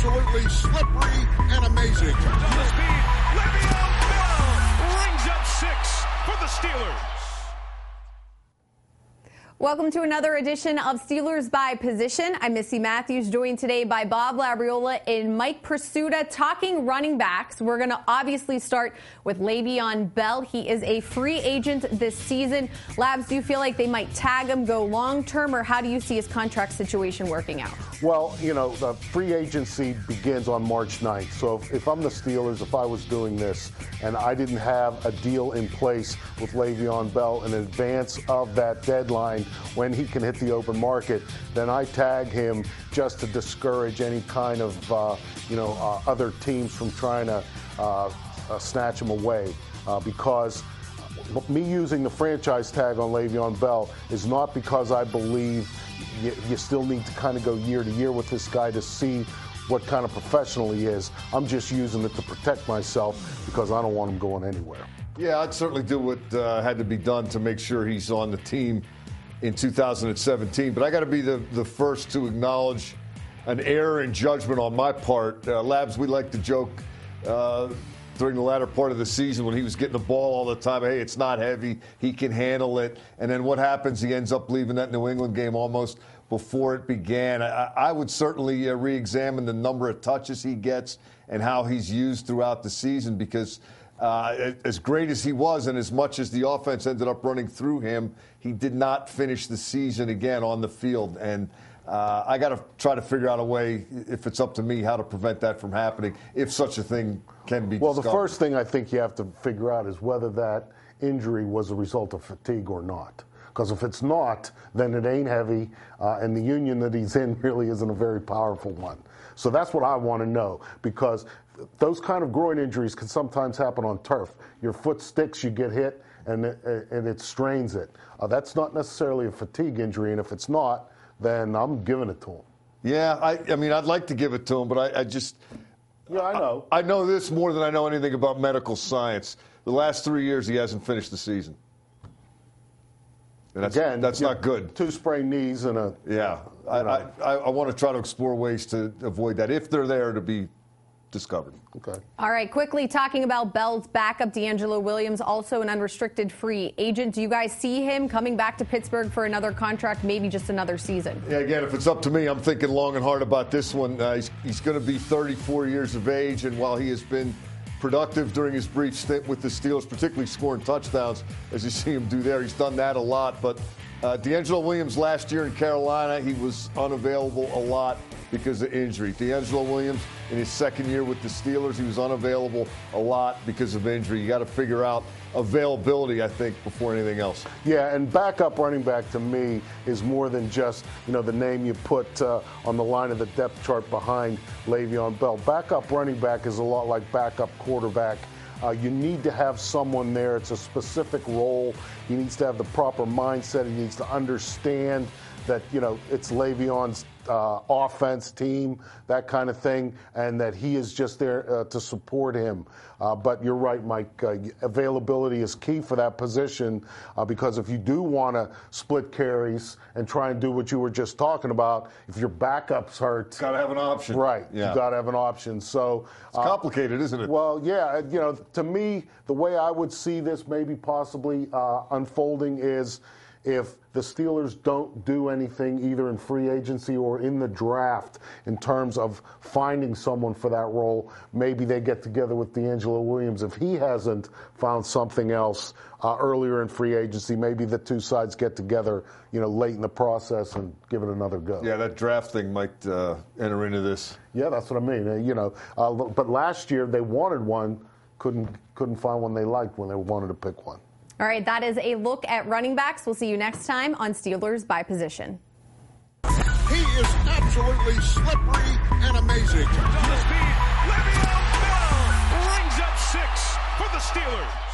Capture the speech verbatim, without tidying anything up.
absolutely slippery and amazing. To the speed, Le'Veon Bell rings up six for the Steelers. Welcome to another edition of Steelers by Position. I'm Missy Matthews, joined today by Bob Labriola and Mike Prisuta talking running backs. We're going to obviously start with Le'Veon Bell. He is a free agent this season. Labs, do you feel like they might tag him, go long-term, or how do you see his contract situation working out? Well, you know, the free agency begins on March ninth. So if, if I'm the Steelers, if I was doing this and I didn't have a deal in place with Le'Veon Bell in advance of that deadline, when he can hit the open market, then I tag him just to discourage any kind of, uh, you know, uh, other teams from trying to uh, uh, snatch him away. Uh, because me using the franchise tag on Le'Veon Bell is not because I believe you, you still need to kind of go year to year with this guy to see what kind of professional he is. I'm just using it to protect myself because I don't want him going anywhere. Yeah, I'd certainly do what uh, had to be done to make sure he's on the team in two thousand seventeen. But I got to be the, the first to acknowledge an error in judgment on my part. Uh, Labs, we like to joke uh, during the latter part of the season when he was getting the ball all the time. Hey, it's not heavy. He can handle it. And then what happens? He ends up leaving that New England game almost before it began. I, I would certainly uh, re-examine the number of touches he gets and how he's used throughout the season, because Uh, as great as he was and as much as the offense ended up running through him, he did not finish the season again on the field. And uh, I got to try to figure out a way, if it's up to me, how to prevent that from happening, if such a thing can be Well, discovered. the first thing I think you have to figure out is whether that injury was a result of fatigue or not. Because if it's not, then it ain't heavy, uh, and the union that he's in really isn't a very powerful one. So that's what I want to know, because those kind of groin injuries can sometimes happen on turf. Your foot sticks, you get hit, and it, and it strains it. Uh, that's not necessarily a fatigue injury, and if it's not, then I'm giving it to him. Yeah, I, I mean, I'd like to give it to him, but I, I just... Yeah, I know. I, I know this more than I know anything about medical science. The last three years, he hasn't finished the season. And that's, Again, that's not good. Two sprained knees and a... Yeah, I, I, I, I want to try to explore ways to avoid that, if they're there to be discovered. Okay. All right, quickly talking about Bell's backup, DeAngelo Williams, also an unrestricted free agent. Do you guys see him coming back to Pittsburgh for another contract, maybe just another season? Yeah, again, if it's up to me, I'm thinking long and hard about this one. Uh, he's he's going to be thirty-four years of age, and while he has been productive during his brief stint with the Steelers, particularly scoring touchdowns, as you see him do there, he's done that a lot. But uh, DeAngelo Williams last year in Carolina, he was unavailable a lot because of injury. DeAngelo Williams, in his second year with the Steelers, he was unavailable a lot because of injury. You got to figure out availability, I think, before anything else. Yeah, and backup running back to me is more than just, you know, the name you put uh, on the line of the depth chart behind Le'Veon Bell. Backup running back is a lot like backup quarterback. Uh, you need to have someone there. It's a specific role. He needs to have the proper mindset. He needs to understand that, you know, it's Le'Veon's uh, offense team, that kind of thing, and that he is just there uh, to support him. Uh, but you're right, Mike. Uh, availability is key for that position uh, because if you do want to split carries and try and do what you were just talking about, if your backup's hurt, Got to have an option. right? Yeah. You got to have an option. So It's complicated, isn't it? Well, yeah. You know, to me, the way I would see this maybe possibly uh, unfolding is if the Steelers don't do anything either in free agency or in the draft in terms of finding someone for that role, maybe they get together with DeAngelo Williams. If he hasn't found something else uh, earlier in free agency, maybe the two sides get together, you know, late in the process and give it another go. Yeah, that draft thing might uh, enter into this. Yeah, that's what I mean. Uh, you know, uh, but last year they wanted one, couldn't couldn't find one they liked when they wanted to pick one. All right, that is a look at running backs. We'll see you next time on Steelers by Position. He is absolutely slippery and amazing. To the speed, Le'Veon Bell rings up six for the Steelers.